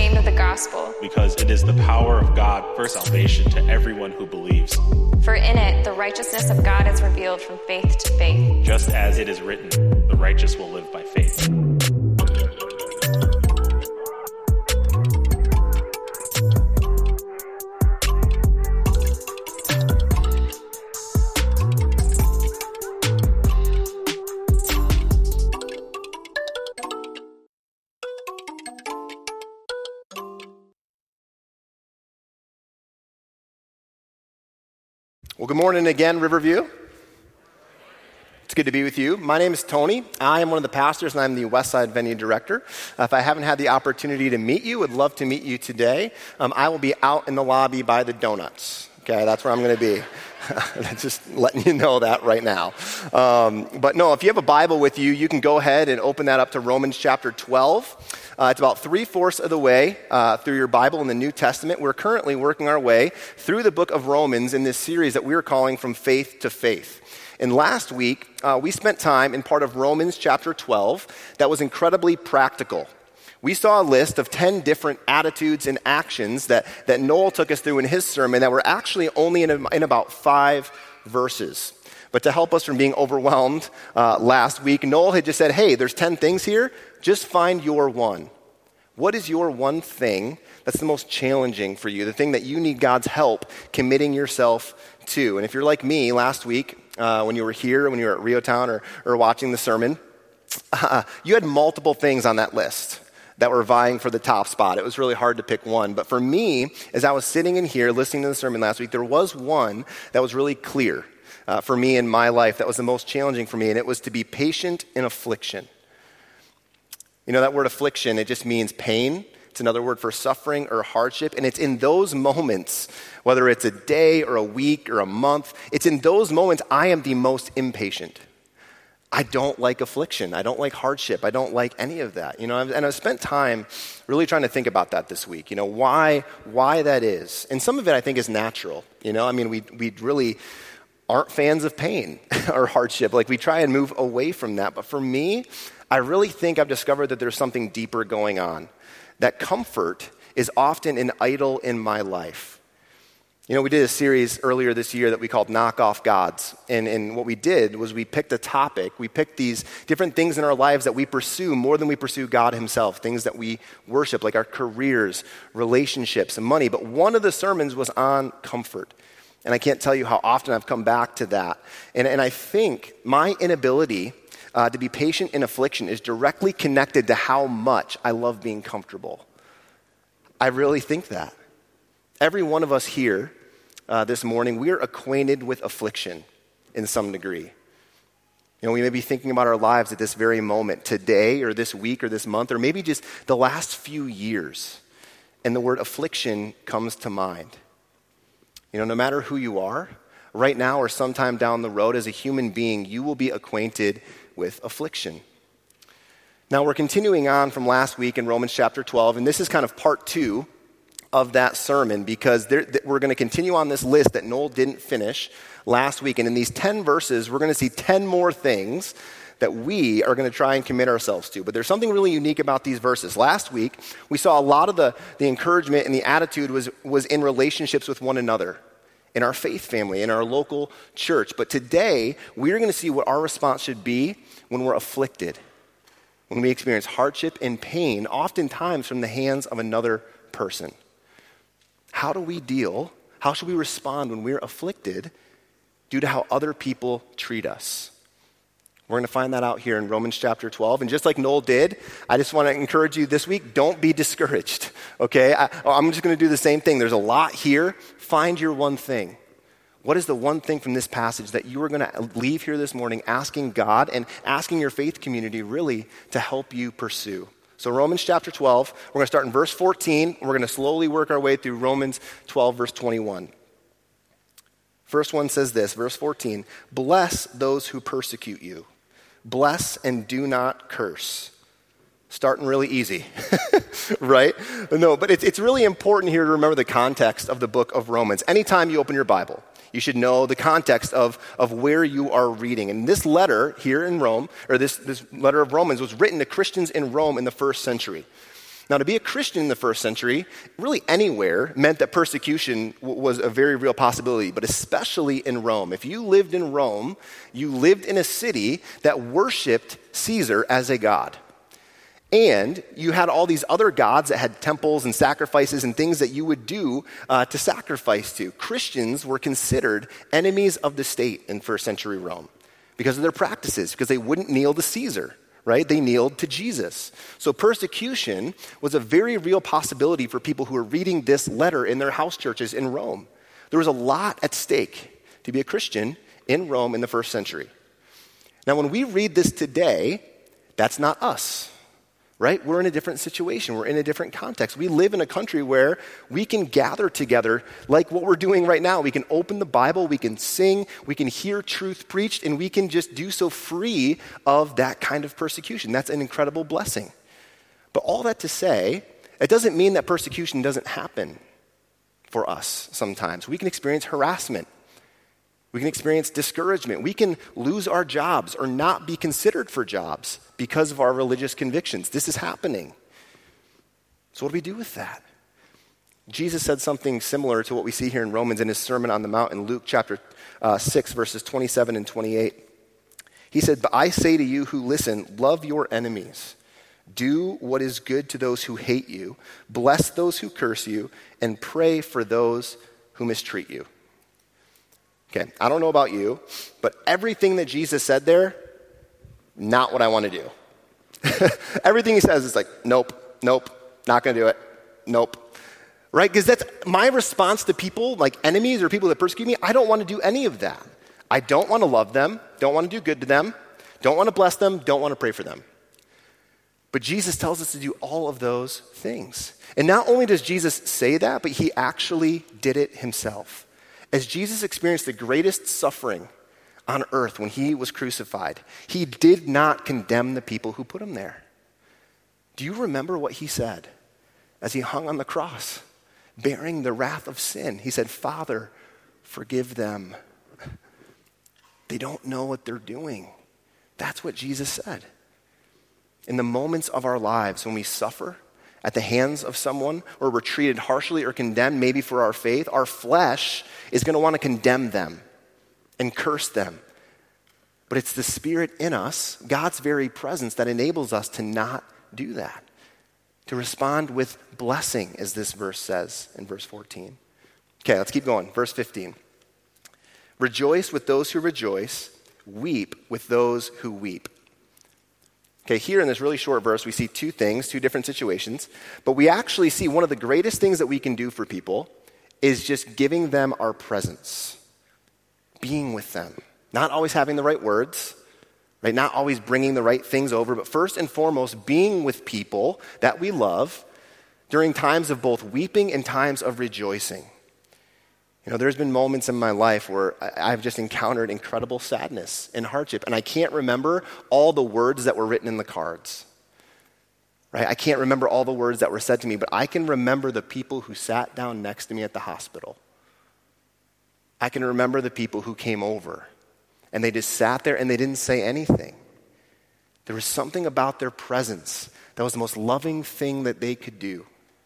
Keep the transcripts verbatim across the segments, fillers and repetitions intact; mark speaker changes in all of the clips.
Speaker 1: ashamed of the gospel,
Speaker 2: because it is the power of God for salvation to everyone who believes.
Speaker 1: for in it the righteousness of God is revealed from faith to faith.
Speaker 2: Just as it is written, the righteous will live by faith.
Speaker 3: Well, good morning again, Riverview. It's good to be with you. My name is Tony. I am one of the pastors, and I'm the Westside Venue Director. Uh, if I haven't had the opportunity to meet you, would love to meet you today. Um, I will be out in the lobby by the donuts. Okay, that's where I'm going to be. Just letting you know that right now. Um, but no, if you have a Bible with you, you can go ahead and open that up to Romans chapter twelve. Uh, it's about three-fourths of the way uh, through your Bible in the New Testament. We're currently working our way through the book of Romans in this series that we're calling From Faith to Faith. And last week, uh, we spent time in part of Romans chapter twelve that was incredibly practical. We saw a list of ten different attitudes and actions that, that Noel took us through in his sermon that were actually only in, a, in about five verses. But to help us from being overwhelmed uh, last week, Noel had just said, hey, there's ten things here. Just find your one. What is your one thing that's the most challenging for you, the thing that you need God's help committing yourself to? And if you're like me last week, uh, when you were here, when you were at Rio Town or, or watching the sermon, uh, you had multiple things on that list that were vying for the top spot. It was really hard to pick one. But for me, as I was sitting in here listening to the sermon last week, there was one that was really clear uh, for me in my life that was the most challenging for me, and it was to be patient in affliction. You know, that word affliction, it just means pain. It's another word for suffering or hardship. And it's in those moments, whether it's a day or a week or a month, it's in those moments I am the most impatient. I don't like affliction. I don't like hardship. I don't like any of that. You know, and I've spent time really trying to think about that this week. You know, why why that is. And some of it I think is natural. You know, I mean, we we really aren't fans of pain or hardship. Like we try and move away from that. But for me, I really think I've discovered that there's something deeper going on. That comfort is often an idol in my life. You know, we did a series earlier this year that we called Knock Off Gods. And, and what we did was we picked a topic. We picked these different things in our lives that we pursue more than we pursue God himself, things that we worship, like our careers, relationships, and money. But one of the sermons was on comfort. And I can't tell you how often I've come back to that. And, and I think my inability uh, to be patient in affliction is directly connected to how much I love being comfortable. I really think that. Every one of us here uh, this morning, we are acquainted with affliction in some degree. You know, we may be thinking about our lives at this very moment, today or this week or this month, or maybe just the last few years, and the word affliction comes to mind. You know, no matter who you are, right now or sometime down the road as a human being, you will be acquainted with affliction. Now, we're continuing on from last week in Romans chapter twelve, and this is kind of part two of that sermon because there, th- we're going to continue on this list that Noel didn't finish last week. And in these ten verses, we're going to see ten more things that we are going to try and commit ourselves to. But there's something really unique about these verses. Last week, we saw a lot of the, the encouragement and the attitude was, was in relationships with one another, in our faith family, in our local church. But today, we're going to see what our response should be when we're afflicted, when we experience hardship and pain, oftentimes from the hands of another person. How do we deal, how should we respond when we're afflicted due to how other people treat us? We're going to find that out here in Romans chapter twelve. And just like Noel did, I just want to encourage you this week, don't be discouraged, okay? I, I'm just going to do the same thing. There's a lot here. Find your one thing. What is the one thing from this passage that you are going to leave here this morning asking God and asking your faith community really to help you pursue? So Romans chapter twelve, we're going to start in verse fourteen. We're going to slowly work our way through Romans twelve, verse twenty-one. First one says this, verse fourteen, bless those who persecute you. Bless and do not curse. Starting really easy, right? No, but it's, it's really important here to remember the context of the book of Romans. Anytime you open your Bible, you should know the context of, of where you are reading. And this letter here in Rome, or this, this letter of Romans was written to Christians in Rome in the first century. Now, to be a Christian in the first century, really anywhere, meant that persecution w- was a very real possibility, but especially in Rome. If you lived in Rome, you lived in a city that worshiped Caesar as a god. And you had all these other gods that had temples and sacrifices and things that you would do uh, to sacrifice to. Christians were considered enemies of the state in first century Rome because of their practices, because they wouldn't kneel to Caesar. Right? They kneeled to Jesus. So persecution was a very real possibility for people who were reading this letter in their house churches in Rome. There was a lot at stake to be a Christian in Rome in the first century. Now, when we read this today, that's not us, right? We're in a different situation. We're in a different context. We live in a country where we can gather together like what we're doing right now. We can open the Bible, we can sing, we can hear truth preached, and we can just do so free of that kind of persecution. That's an incredible blessing. But all that to say, it doesn't mean that persecution doesn't happen for us sometimes. We can experience harassment. We can experience discouragement. We can lose our jobs or not be considered for jobs because of our religious convictions. This is happening. So what do we do with that? Jesus said something similar to what we see here in Romans in his Sermon on the Mount in Luke chapter uh, six, verses twenty-seven and twenty-eight. He said, "But I say to you who listen, love your enemies. Do what is good to those who hate you. Bless those who curse you, and pray for those who mistreat you." Okay, I don't know about you, but everything that Jesus said there, not what I want to do. Everything he says is like, nope, nope, not going to do it, nope. Right? Because that's my response to people, like enemies or people that persecute me. I don't want to do any of that. I don't want to love them, don't want to do good to them, don't want to bless them, don't want to pray for them. But Jesus tells us to do all of those things. And not only does Jesus say that, but he actually did it himself. As Jesus experienced the greatest suffering on earth when he was crucified, he did not condemn the people who put him there. Do you remember what he said as he hung on the cross, bearing the wrath of sin? He said, "Father, forgive them. They don't know what they're doing." That's what Jesus said. In the moments of our lives when we suffer at the hands of someone, or we're treated harshly or condemned maybe for our faith, our flesh is going to want to condemn them and curse them. But it's the Spirit in us, God's very presence, that enables us to not do that, to respond with blessing, as this verse says in verse fourteen. Okay, let's keep going. Verse fifteen. "Rejoice with those who rejoice, weep with those who weep." Okay, here in this really short verse, we see two things, two different situations, but we actually see one of the greatest things that we can do for people is just giving them our presence, being with them, not always having the right words, right? Not always bringing the right things over, but first and foremost, being with people that we love during times of both weeping and times of rejoicing. You know, there's been moments in my life where I've just encountered incredible sadness and hardship, and I can't remember all the words that were written in the cards, right? I can't remember all the words that were said to me, but I can remember the people who sat down next to me at the hospital. I can remember the people who came over, and they just sat there and they didn't say anything. There was something about their presence that was the most loving thing that they could do.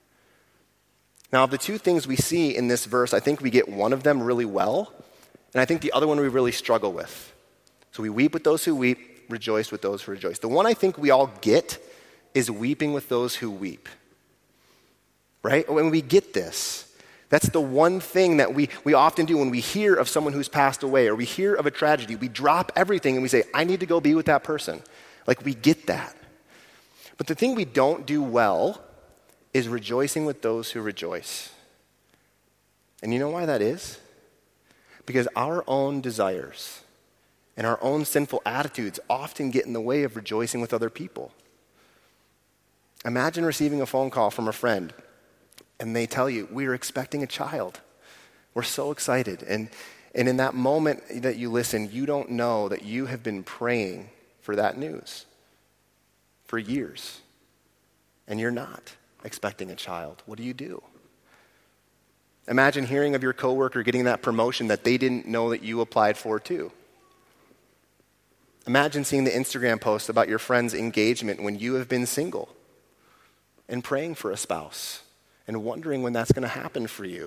Speaker 3: Now, of the two things we see in this verse, I think we get one of them really well, and I think the other one we really struggle with. So we weep with those who weep, rejoice with those who rejoice. The one I think we all get is weeping with those who weep, right? When we get this, that's the one thing that we, we often do when we hear of someone who's passed away or we hear of a tragedy. We drop everything and we say, I need to go be with that person. Like, we get that. But the thing we don't do well is rejoicing with those who rejoice. And you know why that is? Because our own desires and our own sinful attitudes often get in the way of rejoicing with other people. Imagine receiving a phone call from a friend and they tell you, we are expecting a child. We're so excited. And, and in that moment that you listen, you don't know that you have been praying for that news for years. And you're not expecting a child. What do you do? Imagine hearing of your coworker getting that promotion that they didn't know that you applied for too. Imagine seeing the Instagram post about your friend's engagement when you have been single. and praying for a spouse and wondering when that's going to happen for you.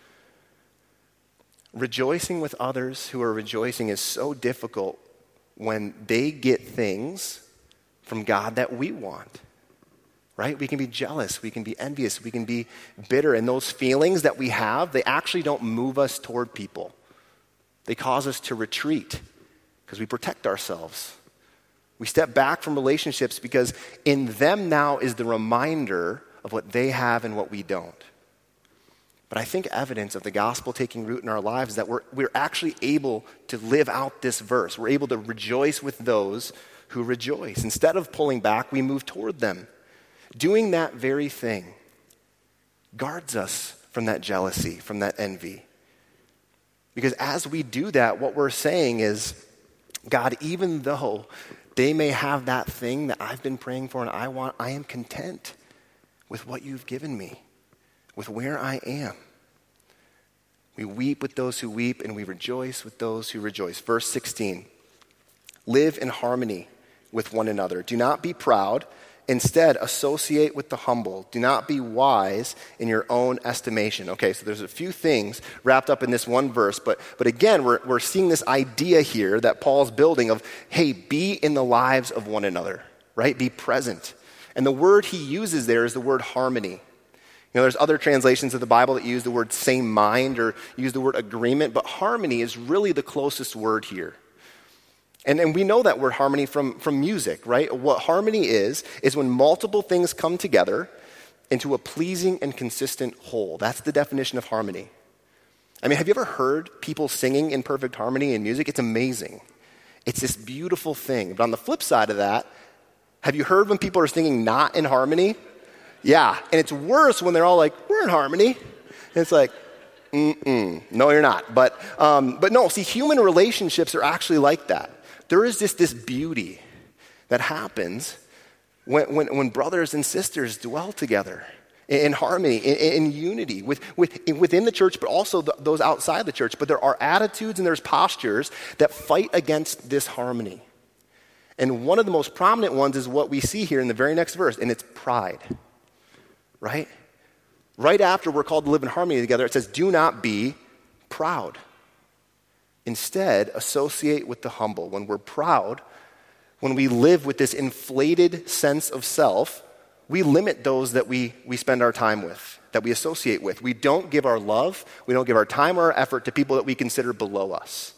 Speaker 3: Rejoicing with others who are rejoicing is so difficult when they get things from God that we want, right? We can be jealous, we can be envious, we can be bitter, and those feelings that we have, they actually don't move us toward people. They cause us to retreat because we protect ourselves. We step back from relationships because in them now is the reminder of what they have and what we don't. But I think evidence of the gospel taking root in our lives is that we're, we're actually able to live out this verse. We're able to rejoice with those who rejoice. Instead of pulling back, we move toward them. Doing that very thing guards us from that jealousy, from that envy. Because as we do that, what we're saying is, God, even though they may have that thing that I've been praying for and I want, I am content with what you've given me, with where I am. We weep with those who weep and we rejoice with those who rejoice. Verse sixteen, live in harmony with one another. Do not be proud. Instead, associate with the humble. Do not be wise in your own estimation. Okay, so there's a few things wrapped up in this one verse, but, but again, we're, we're seeing this idea here that Paul's building of, hey, be in the lives of one another, right? Be present. And the word he uses there is the word harmony. You know, there's other translations of the Bible that use the word same mind or use the word agreement, but harmony is really the closest word here. And, and we know that word harmony from, from music, right? What harmony is, is when multiple things come together into a pleasing and consistent whole. That's the definition of harmony. I mean, have you ever heard people singing in perfect harmony in music? It's amazing. It's this beautiful thing. But on the flip side of that, have you heard when people are singing not in harmony? Yeah, and it's worse when they're all like, we're in harmony. And it's like, mm-mm, no, you're not. But, um, but no, see, human relationships are actually like that. There is this, this beauty that happens when, when, when brothers and sisters dwell together in, in harmony, in, in unity with, with, within the church, but also the, those outside the church. But there are attitudes and there's postures that fight against this harmony. And one of the most prominent ones is what we see here in the very next verse, and it's pride, right? Right after we're called to live in harmony together, it says, do not be proud. Instead, associate with the humble. When we're proud, when we live with this inflated sense of self, we limit those that we, we spend our time with, that we associate with. We don't give our love, we don't give our time or our effort to people that we consider below us.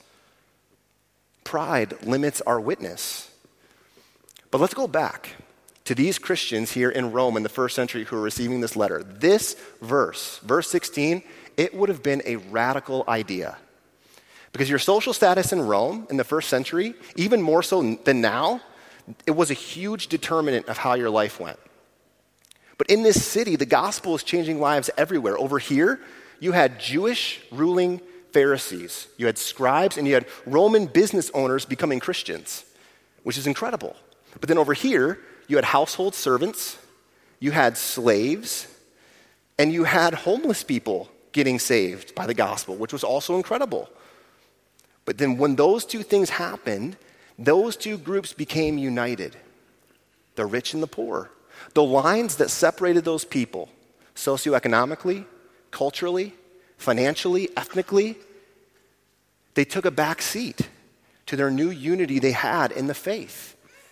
Speaker 3: Pride limits our witness. But let's go back to these Christians here in Rome in the first century who are receiving this letter. This verse, verse sixteen, it would have been a radical idea. Because your social status in Rome in the first century, even more so than now, it was a huge determinant of how your life went. But in this city, the gospel is changing lives everywhere. Over here, you had Jewish ruling Pharisees, you had scribes, and you had Roman business owners becoming Christians, which is incredible. But then over here, you had household servants, you had slaves, and you had homeless people getting saved by the gospel, which was also incredible. But then when those two things happened, those two groups became united. The rich and the poor. The lines that separated those people, socioeconomically, culturally, financially, ethnically, they took a back seat to their new unity they had in the faith.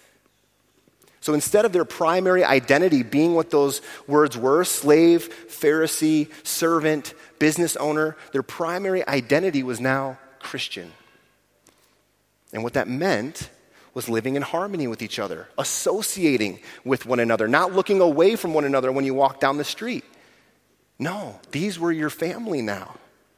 Speaker 3: So instead of their primary identity being what those words were, slave, Pharisee, servant, business owner, their primary identity was now Christian. And what that meant was living in harmony with each other, associating with one another, not looking away from one another when you walk down the street. No, these were your family now.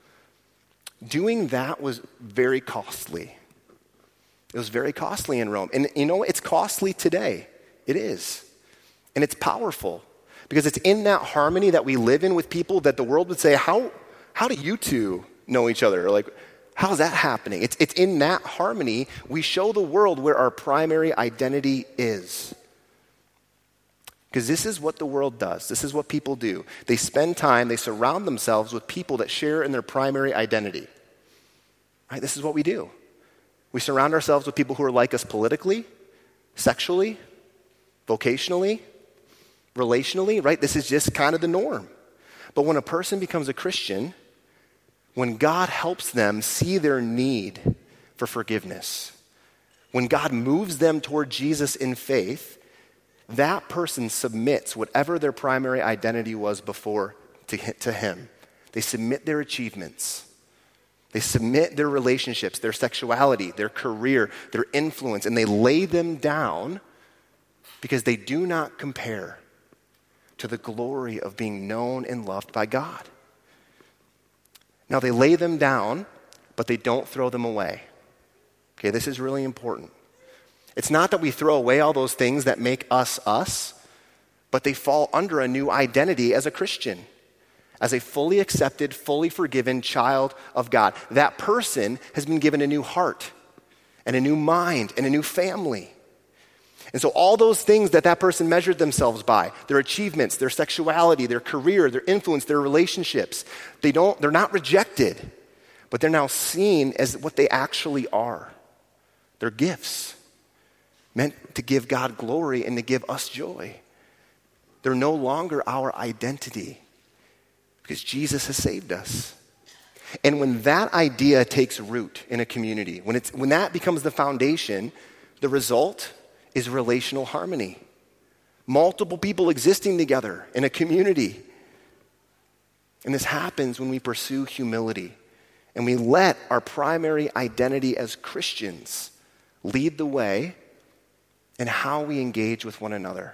Speaker 3: Doing that was very costly. It was very costly in Rome. And you know, it's costly today. It is. And it's powerful because it's in that harmony that we live in with people that the world would say, how, how do you two know each other? Or like, how's that happening? It's, it's in that harmony we show the world where our primary identity is. Because this is what the world does. This is what people do. They spend time, they surround themselves with people that share in their primary identity. Right? This is what we do. We surround ourselves with people who are like us politically, sexually, vocationally, relationally, right? This is just kind of the norm. But when a person becomes a Christian, when God helps them see their need for forgiveness, when God moves them toward Jesus in faith, that person submits whatever their primary identity was before to, to him. They submit their achievements. They submit their relationships, their sexuality, their career, their influence, and they lay them down because they do not compare to the glory of being known and loved by God. Now, they lay them down, but they don't throw them away. Okay, this is really important. It's not that we throw away all those things that make us us, but they fall under a new identity as a Christian, as a fully accepted, fully forgiven child of God. That person has been given a new heart and a new mind and a new family. And so all those things that that person measured themselves by, their achievements, their sexuality, their career, their influence, their relationships, they don't, they're not rejected, but they're now seen as what they actually are. They're gifts meant to give God glory and to give us joy. They're no longer our identity because Jesus has saved us. And when that idea takes root in a community, when it's when that becomes the foundation, the result is relational harmony. Multiple people existing together in a community. And this happens when we pursue humility and we let our primary identity as Christians lead the way in how we engage with one another.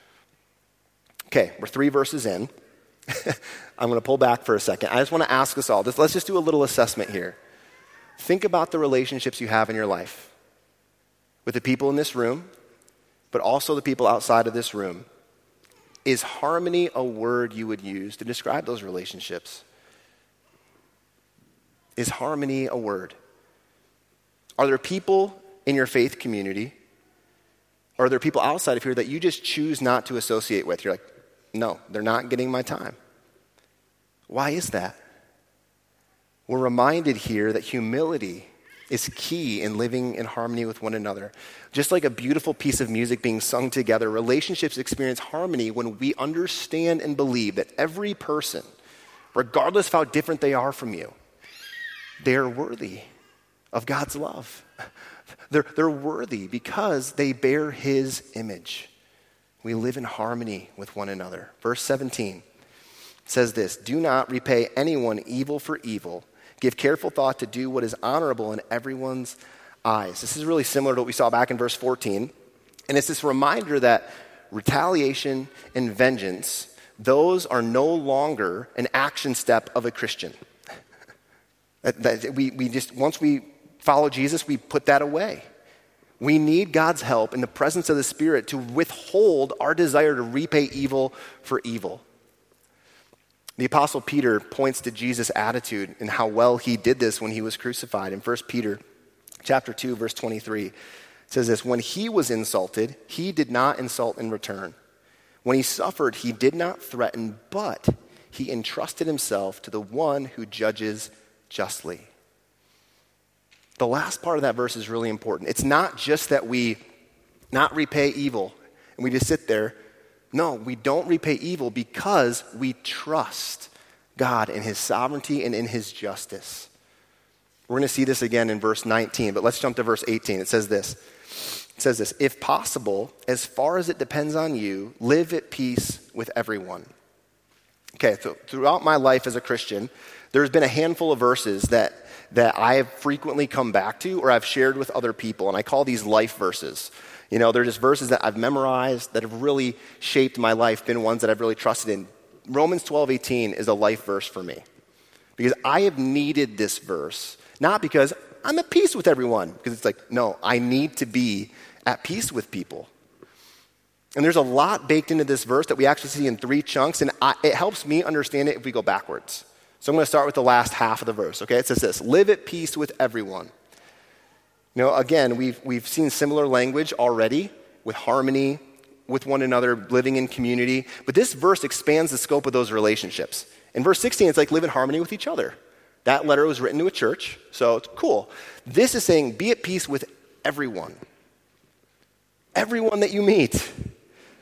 Speaker 3: Okay, we're three verses in. I'm going to pull back for a second. I just want to ask us all, just, let's just do a little assessment here. Think about the relationships you have in your life with the people in this room, but also the people outside of this room. Is harmony a word you would use to describe those relationships? Is harmony a word? Are there people in your faith community, or are there people outside of here that you just choose not to associate with? You're like, no, they're not getting my time. Why is that? We're reminded here that humility is key in living in harmony with one another. Just like a beautiful piece of music being sung together, relationships experience harmony when we understand and believe that every person, regardless of how different they are from you, they're worthy of God's love. They're, they're worthy because they bear his image. We live in harmony with one another. Verse seventeen says this, do not repay anyone evil for evil. Give careful thought to do what is honorable in everyone's eyes. This is really similar to what we saw back in verse fourteen. And it's this reminder that retaliation and vengeance, those are no longer an action step of a Christian. that, that we, we just, once we follow Jesus, we put that away. We need God's help in the presence of the Spirit to withhold our desire to repay evil for evil. The Apostle Peter points to Jesus' attitude and how well he did this when he was crucified. In First Peter chapter two, verse twenty-three, it says this, when he was insulted, he did not insult in return. When he suffered, he did not threaten, but he entrusted himself to the one who judges justly. The last part of that verse is really important. It's not just that we not repay evil and we just sit there. No, we don't repay evil because we trust God in his sovereignty and in his justice. We're going to see this again in verse nineteen, but let's jump to verse eighteen. It says this. It says this, if possible, as far as it depends on you, live at peace with everyone. Okay, so throughout my life as a Christian, there's been a handful of verses that that I have frequently come back to or I've shared with other people, and I call these life verses. You know, they're just verses that I've memorized that have really shaped my life, been ones that I've really trusted in. Romans twelve eighteen is a life verse for me because I have needed this verse, not because I'm at peace with everyone, because it's like, no, I need to be at peace with people. And there's a lot baked into this verse that we actually see in three chunks, and I, it helps me understand it if we go backwards. So I'm going to start with the last half of the verse, okay? It says this, live at peace with everyone. You know, again, we've, we've seen similar language already with harmony with one another, living in community. But this verse expands the scope of those relationships. In verse sixteen, it's like live in harmony with each other. That letter was written to a church, so it's cool. This is saying be at peace with everyone. Everyone that you meet.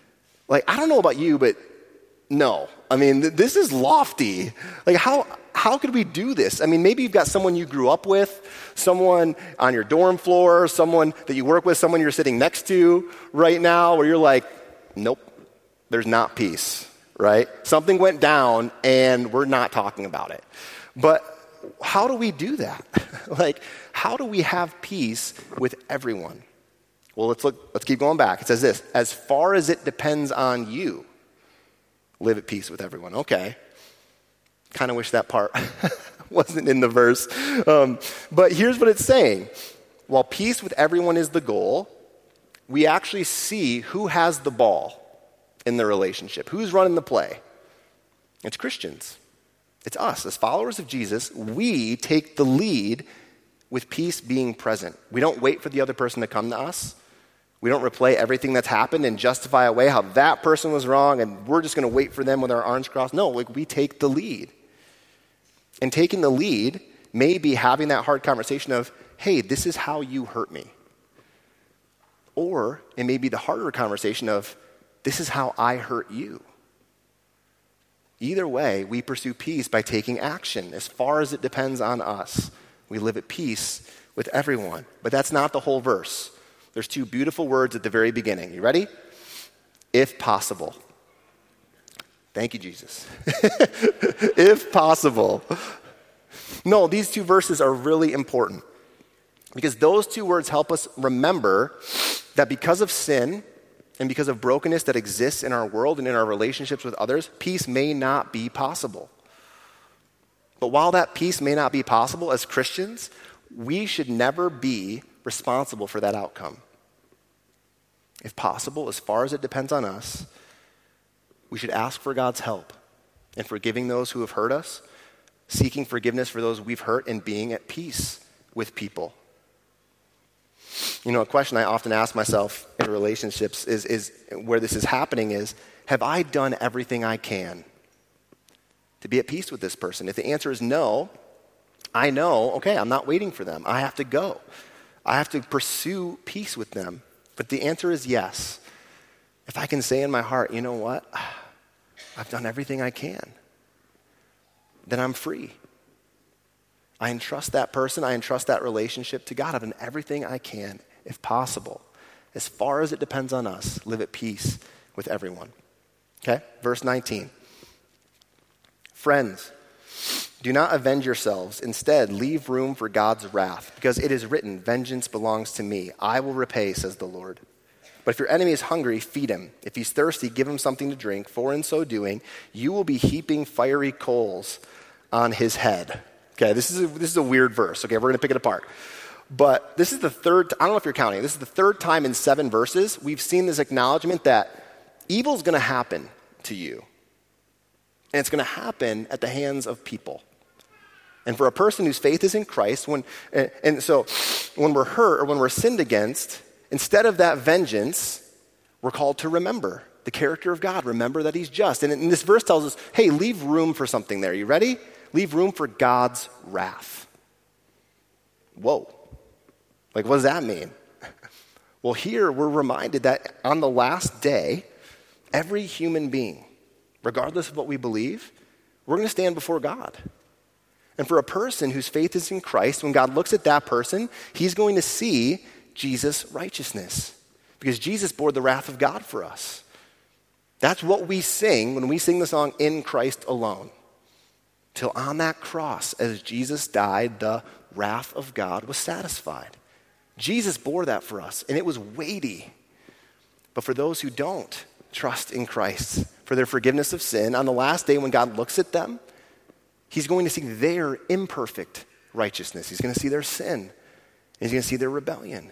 Speaker 3: Like, I don't know about you, but no. I mean, th- this is lofty. Like, how how could we do this? I mean, maybe you've got someone you grew up with, someone on your dorm floor, someone that you work with, someone you're sitting next to right now, where you're like, nope, there's not peace, right? Something went down, and we're not talking about it. But how do we do that? Like, how do we have peace with everyone? Well, let's look. Let's keep going back. It says this: as far as it depends on you, live at peace with everyone. Okay. Kind of wish that part wasn't in the verse. Um, but here's what it's saying. While peace with everyone is the goal, we actually see who has the ball in the relationship. Who's running the play? It's Christians. It's us. As followers of Jesus, we take the lead with peace being present. We don't wait for the other person to come to us. We don't replay everything that's happened and justify away how that person was wrong and we're just going to wait for them with our arms crossed. No, like we take the lead. And taking the lead may be having that hard conversation of, hey, this is how you hurt me. Or it may be the harder conversation of, this is how I hurt you. Either way, we pursue peace by taking action. As far as it depends on us, we live at peace with everyone. But that's not the whole verse. There's two beautiful words at the very beginning. You ready? If possible. Thank you, Jesus. If possible. No, these two verses are really important because those two words help us remember that because of sin and because of brokenness that exists in our world and in our relationships with others, peace may not be possible. But while that peace may not be possible, as Christians, we should never be responsible for that outcome. If possible, as far as it depends on us, we should ask for God's help in forgiving those who have hurt us, seeking forgiveness for those we've hurt, and being at peace with people. You know, a question I often ask myself in relationships is, is where this is happening is, have I done everything I can to be at peace with this person? If the answer is no, I know, okay, I'm not waiting for them. I have to go. I have to pursue peace with them. But the answer is yes. If I can say in my heart, you know what? I've done everything I can. Then I'm free. I entrust that person, I entrust that relationship to God. I've done everything I can, if possible. As far as it depends on us, live at peace with everyone. Okay? Verse nineteen. Friends, do not avenge yourselves. Instead, leave room for God's wrath, because it is written, vengeance belongs to me. I will repay, says the Lord. But if your enemy is hungry, feed him. If he's thirsty, give him something to drink, for in so doing, you will be heaping fiery coals on his head. Okay, this is a, this is a weird verse. Okay, we're going to pick it apart. But this is the third, I don't know if you're counting, this is the third time in seven verses we've seen this acknowledgement that evil is going to happen to you. And it's going to happen at the hands of people. And for a person whose faith is in Christ, when and, and so when we're hurt or when we're sinned against, instead of that vengeance, we're called to remember the character of God. Remember that he's just. And, and this verse tells us, hey, leave room for something there. You ready? Leave room for God's wrath. Whoa. Like, what does that mean? Well, here we're reminded that on the last day, every human being, regardless of what we believe, we're going to stand before God. And for a person whose faith is in Christ, when God looks at that person, he's going to see Jesus' righteousness, because Jesus bore the wrath of God for us. That's what we sing when we sing the song, In Christ Alone. Till on that cross, as Jesus died, the wrath of God was satisfied. Jesus bore that for us, and it was weighty. But for those who don't trust in Christ for their forgiveness of sin, on the last day when God looks at them, he's going to see their imperfect righteousness. He's going to see their sin. He's going to see their rebellion.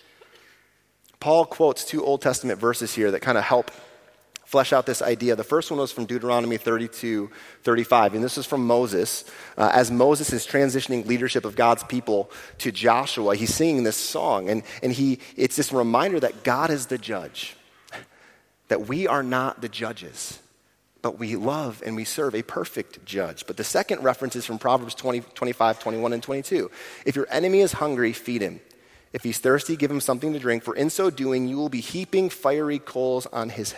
Speaker 3: Paul quotes two Old Testament verses here that kind of help flesh out this idea. The first one was from Deuteronomy thirty-two, thirty-five, and this is from Moses. Uh, as Moses is transitioning leadership of God's people to Joshua, he's singing this song, and, and he it's this reminder that God is the judge, that we are not the judges, but we love and we serve a perfect judge. But the second reference is from Proverbs twenty, twenty-five, twenty-one, and twenty-two. If your enemy is hungry, feed him. If he's thirsty, give him something to drink, for in so doing, you will be heaping fiery coals on his head.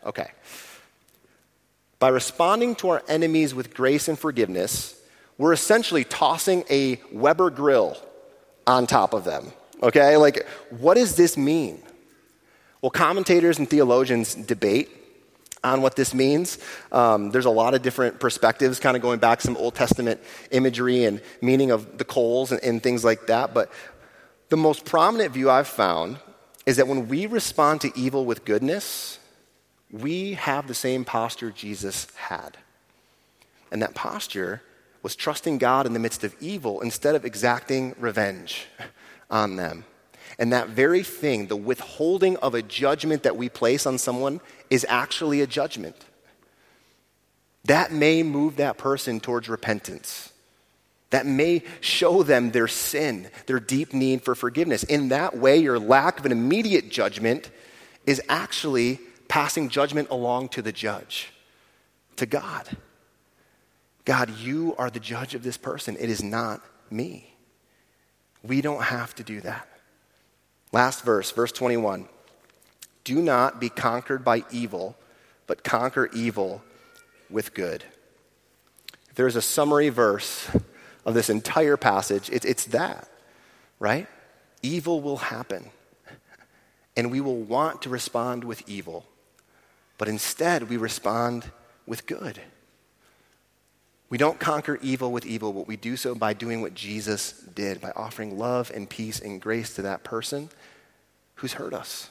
Speaker 3: Okay. By responding to our enemies with grace and forgiveness, we're essentially tossing a Weber grill on top of them. Okay? Like, what does this mean? Well, commentators and theologians debate on what this means. Um, there's a lot of different perspectives, kind of going back some Old Testament imagery and meaning of the coals and, and things like that. But the most prominent view I've found is that when we respond to evil with goodness, we have the same posture Jesus had. And that posture was trusting God in the midst of evil instead of exacting revenge on them. And that very thing, the withholding of a judgment that we place on someone, is actually a judgment. That may move that person towards repentance. That may show them their sin, their deep need for forgiveness. In that way, your lack of an immediate judgment is actually passing judgment along to the judge, to God. God, you are the judge of this person. It is not me. We don't have to do that. Last verse, verse twenty-one. Do not be conquered by evil, but conquer evil with good. If there's a summary verse of this entire passage, it, it's that, right? Evil will happen, and we will want to respond with evil, but instead we respond with good. We don't conquer evil with evil, but we do so by doing what Jesus did, by offering love and peace and grace to that person who's hurt us.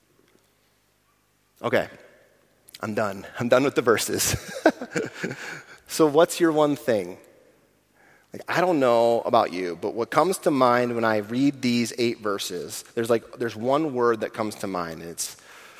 Speaker 3: Okay, I'm done. I'm done with the verses. So what's your one thing? Like, I don't know about you, but what comes to mind when I read these eight verses, there's like there's one word that comes to mind, and it's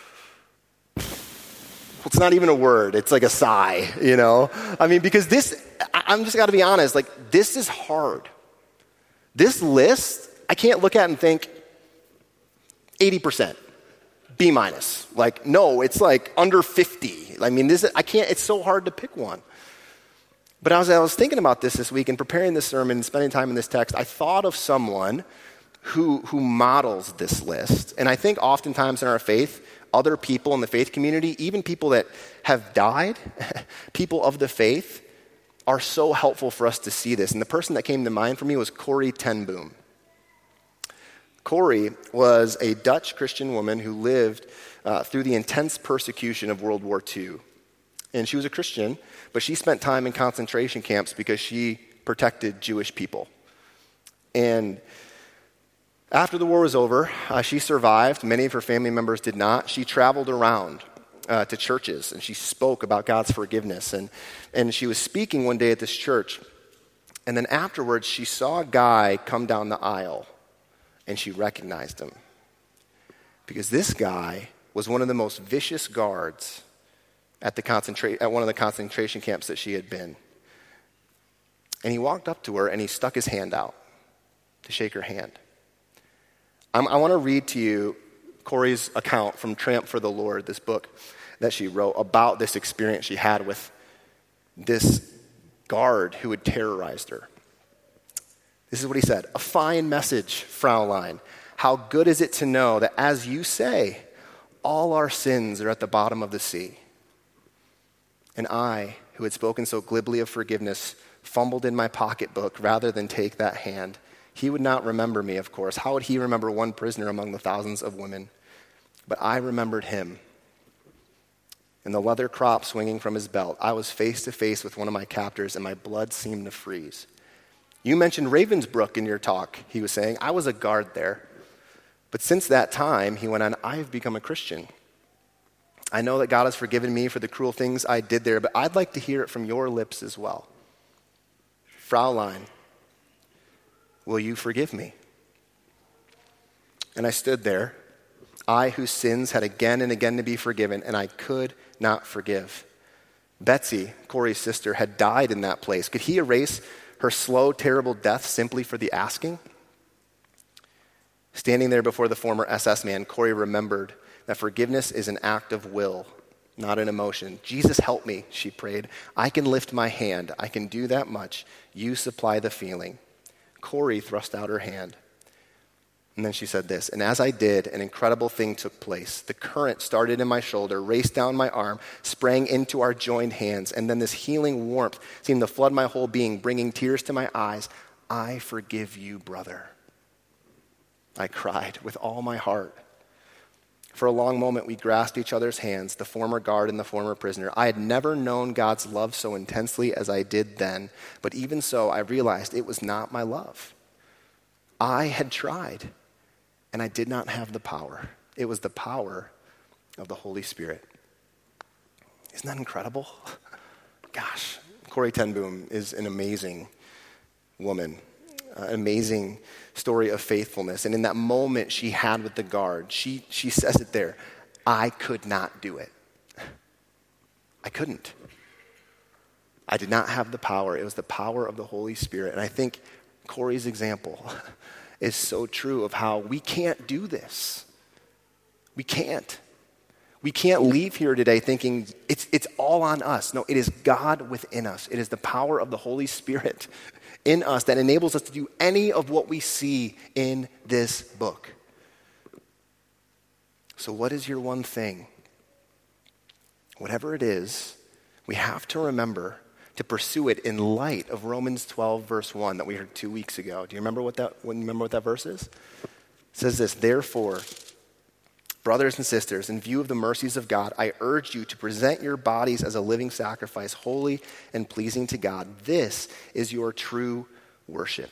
Speaker 3: It's not even a word. It's like a sigh, you know? I mean, because this, I'm just got to be honest, like, this is hard. This list, I can't look at and think eighty percent, B minus. Like, no, it's like under fifty. I mean, this, I can't, it's so hard to pick one. But as I was thinking about this this week and preparing this sermon and spending time in this text, I thought of someone who, who models this list. And I think oftentimes in our faith, other people in the faith community, even people that have died, people of the faith, are so helpful for us to see this. And the person that came to mind for me was Corrie ten Boom. Corrie was a Dutch Christian woman who lived uh, through the intense persecution of World War Two. And she was a Christian, but she spent time in concentration camps because she protected Jewish people. And after the war was over, uh, she survived. Many of her family members did not. She traveled around uh, to churches, and she spoke about God's forgiveness. And, and she was speaking one day at this church, and then afterwards, she saw a guy come down the aisle, and she recognized him. Because this guy was one of the most vicious guards at, the concentra- at one of the concentration camps that she had been. And he walked up to her, and he stuck his hand out to shake her hand. I'm, I want to read to you Corrie's account from Tramp for the Lord, this book that she wrote about this experience she had with this guard who had terrorized her. This is what he said. A fine message, Fraulein. How good is it to know that, as you say, all our sins are at the bottom of the sea. And I, who had spoken so glibly of forgiveness, fumbled in my pocketbook rather than take that hand. He would not remember me, of course. How would he remember one prisoner among the thousands of women? But I remembered him. And the leather crop swinging from his belt, I was face to face with one of my captors, and my blood seemed to freeze. You mentioned Ravensbrück in your talk, he was saying. I was a guard there. But since that time, he went on, I have become a Christian. I know that God has forgiven me for the cruel things I did there, but I'd like to hear it from your lips as well. Fraulein, will you forgive me? And I stood there, I whose sins had again and again to be forgiven, and I could not forgive. Betsy, Corrie's sister, had died in that place. Could he erase her slow, terrible death simply for the asking? Standing there before the former S S man, Corrie remembered that forgiveness is an act of will, not an emotion. Jesus, help me, she prayed. I can lift my hand. I can do that much. You supply the feeling. Corrie thrust out her hand. And then she said this, and as I did, an incredible thing took place. The current started in my shoulder, raced down my arm, sprang into our joined hands, and then this healing warmth seemed to flood my whole being, bringing tears to my eyes. I forgive you, brother. I cried with all my heart. For a long moment, we grasped each other's hands, the former guard and the former prisoner. I had never known God's love so intensely as I did then, but even so, I realized it was not my love. I had tried, and I did not have the power. It was the power of the Holy Spirit. Isn't that incredible? Gosh, Corrie ten Boom is an amazing woman, uh, an amazing story of faithfulness. And in that moment she had with the guard, she, she says it there, I could not do it. I couldn't. I did not have the power. It was the power of the Holy Spirit. And I think Corey's example is so true of how we can't do this. We can't. We can't leave here today thinking it's, it's all on us. No, it is God within us. It is the power of the Holy Spirit in us that enables us to do any of what we see in this book. So what is your one thing? Whatever it is, we have to remember to pursue it in light of Romans twelve, verse one that we heard two weeks ago. Do you remember what that, remember what that verse is? It says this, therefore, brothers and sisters, in view of the mercies of God, I urge you to present your bodies as a living sacrifice, holy and pleasing to God. This is your true worship.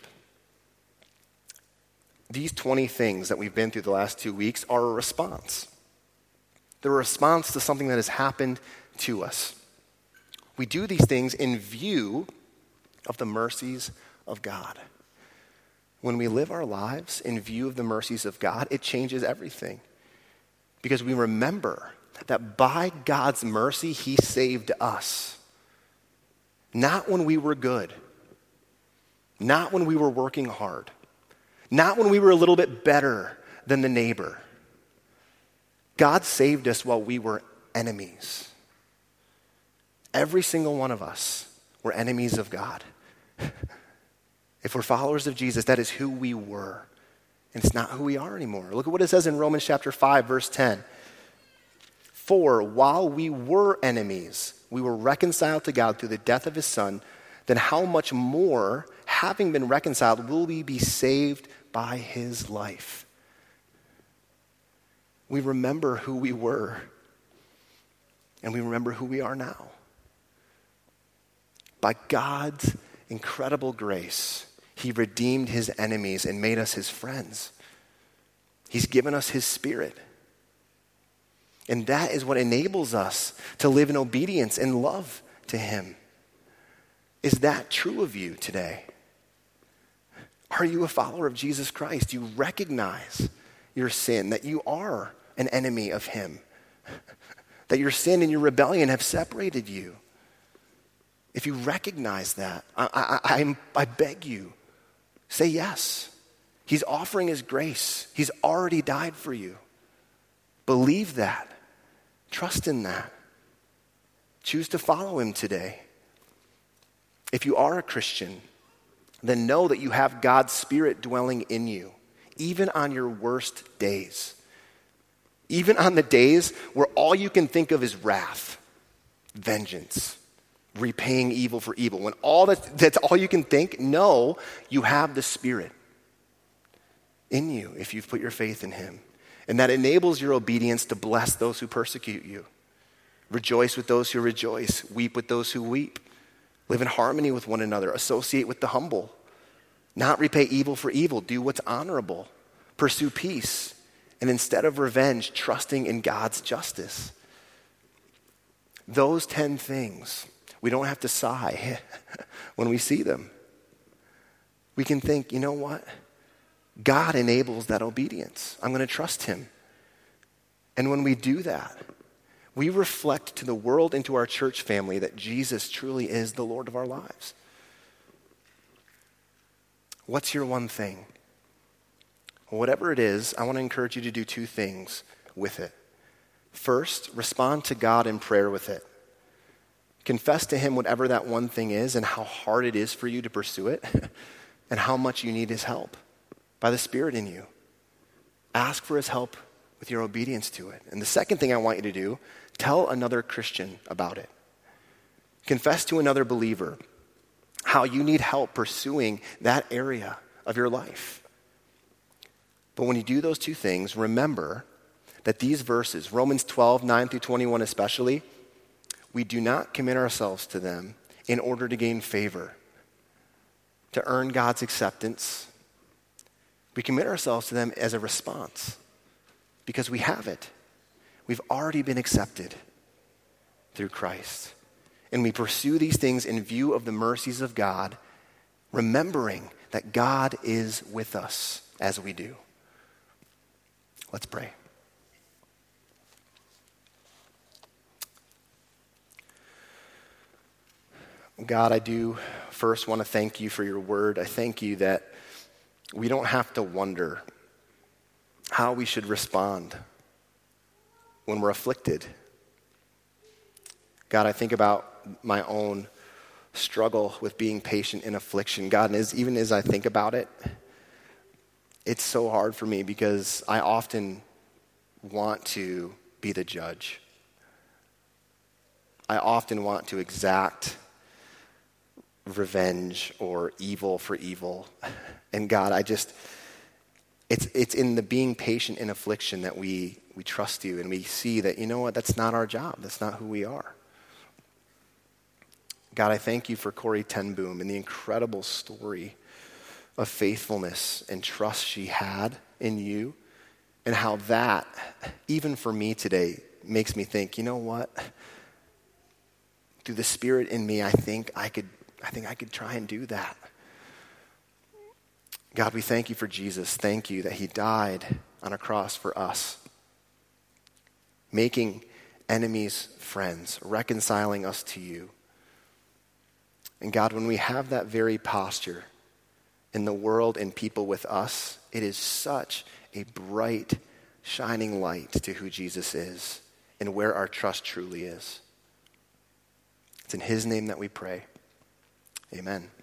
Speaker 3: These twenty things that we've been through the last two weeks are a response. They're a response to something that has happened to us. We do these things in view of the mercies of God. When we live our lives in view of the mercies of God, it changes everything. Because we remember that by God's mercy, he saved us. Not when we were good. Not when we were working hard. Not when we were a little bit better than the neighbor. God saved us while we were enemies. Every single one of us were enemies of God. If we're followers of Jesus, that is who we were. And it's not who we are anymore. Look at what it says in Romans chapter five, verse ten. For while we were enemies, we were reconciled to God through the death of his son, then how much more, having been reconciled, will we be saved by his life? We remember who we were, and we remember who we are now. By God's incredible grace, he redeemed his enemies and made us his friends. He's given us his Spirit. And that is what enables us to live in obedience and love to him. Is that true of you today? Are you a follower of Jesus Christ? Do you recognize your sin, that you are an enemy of him, that your sin and your rebellion have separated you? If you recognize that, I, I, I, I beg you, say yes. He's offering his grace. He's already died for you. Believe that. Trust in that. Choose to follow him today. If you are a Christian, then know that you have God's Spirit dwelling in you, even on your worst days. Even on the days where all you can think of is wrath, vengeance, repaying evil for evil. When all that, that's all you can think, know you have the Spirit in you if you've put your faith in him. And that enables your obedience to bless those who persecute you. Rejoice with those who rejoice. Weep with those who weep. Live in harmony with one another. Associate with the humble. Not repay evil for evil. Do what's honorable. Pursue peace. And instead of revenge, trusting in God's justice. Those ten things, we don't have to sigh when we see them. We can think, you know what? God enables that obedience. I'm going to trust him. And when we do that, we reflect to the world and to our church family that Jesus truly is the Lord of our lives. What's your one thing? Whatever it is, I want to encourage you to do two things with it. First, respond to God in prayer with it. Confess to him whatever that one thing is and how hard it is for you to pursue it and how much you need his help by the Spirit in you. Ask for his help with your obedience to it. And the second thing I want you to do, tell another Christian about it. Confess to another believer how you need help pursuing that area of your life. But when you do those two things, remember that these verses, Romans twelve, nine through twenty-one especially, we do not commit ourselves to them in order to gain favor, to earn God's acceptance. We commit ourselves to them as a response because we have it. We've already been accepted through Christ. And we pursue these things in view of the mercies of God, remembering that God is with us as we do. Let's pray. God, I do first want to thank you for your word. I thank you that we don't have to wonder how we should respond when we're afflicted. God, I think about my own struggle with being patient in affliction. God, and as, even as I think about it, it's so hard for me because I often want to be the judge. I often want to exact revenge or evil for evil. And God, I just, it's it's in the being patient in affliction that we we trust you and we see that, you know what, that's not our job. That's not who we are. God, I thank you for Corrie ten Boom and the incredible story of faithfulness and trust she had in you, and how that, even for me today, makes me think, you know what? Through the Spirit in me, I think I could I think I could try and do that. God, we thank you for Jesus. Thank you that he died on a cross for us, making enemies friends, reconciling us to you. And God, when we have that very posture in the world and people with us, it is such a bright, shining light to who Jesus is and where our trust truly is. It's in his name that we pray. Amen.